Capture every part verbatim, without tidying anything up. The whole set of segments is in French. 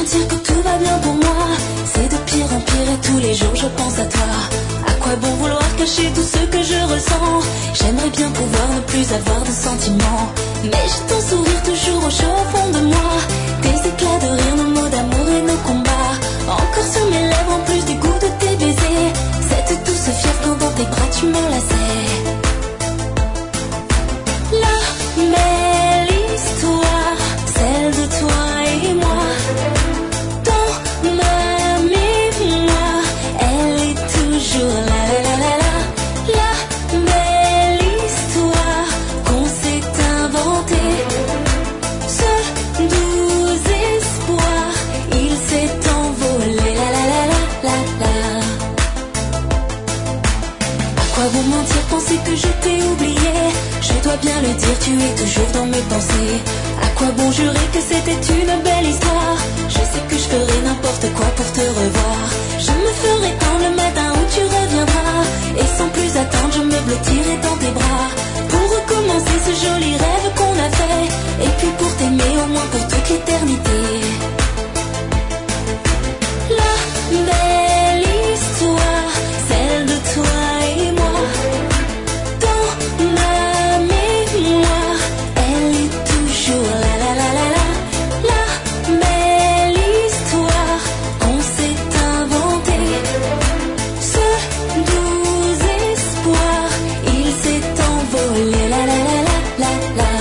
dire que tout va bien pour moi? C'est de pire en pire et tous les jours je pense à toi. À quoi bon vouloir cacher tout ce que je ressens? J'aimerais bien pouvoir ne plus avoir de sentiments, mais j'ai ton sourire toujours au chaud au fond de moi. Tes éclats de rire, nos mots d'amour et nos combats, encore sur mes lèvres en plus du goût de tes baisers. Cette douce fièvre quand dans tes bras tu m'enlaçais. La belle histoire, celle de toi et moi, dans ma mémoire, elle est toujours là, la la la la. La belle histoire qu'on s'est inventée, ce doux espoir, il s'est envolé, la la la la la la. À quoi bon mentir, penser que je t'ai oublié? Je dois bien le dire, tu es toujours dans mes pensées. À quoi bon jurer que c'était une belle histoire? Je sais que je ferai n'importe quoi pour te revoir. Je me ferai tendre le matin où tu reviendras, et sans plus attendre je me blottirai dans tes bras, pour recommencer ce joli rêve qu'on a fait, et puis pour t'aimer au moins pour toute l'éternité. La belle histoire, celle de toi et moi, dans ma mémoire, elle est toujours là, la la la la. La belle histoire qu'on s'est inventée, ce doux espoir, il s'est envolé, la la la la la la.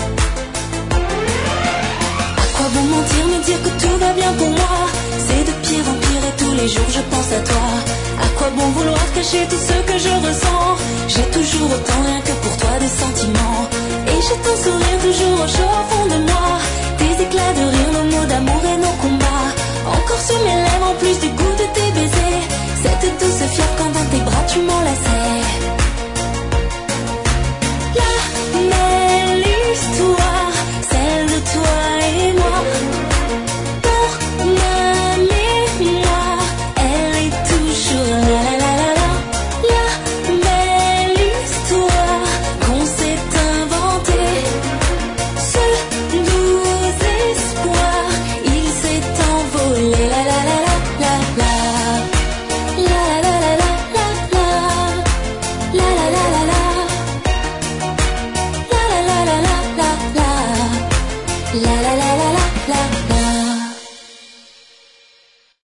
À quoi bon mentir, me dire que tout va bien pour moi? C'est de pire en pire et tous les jours je pense à toi. À quoi bon vouloir cacher tout ce que je ressens? J'ai toujours autant rien que pour toi de sentiments.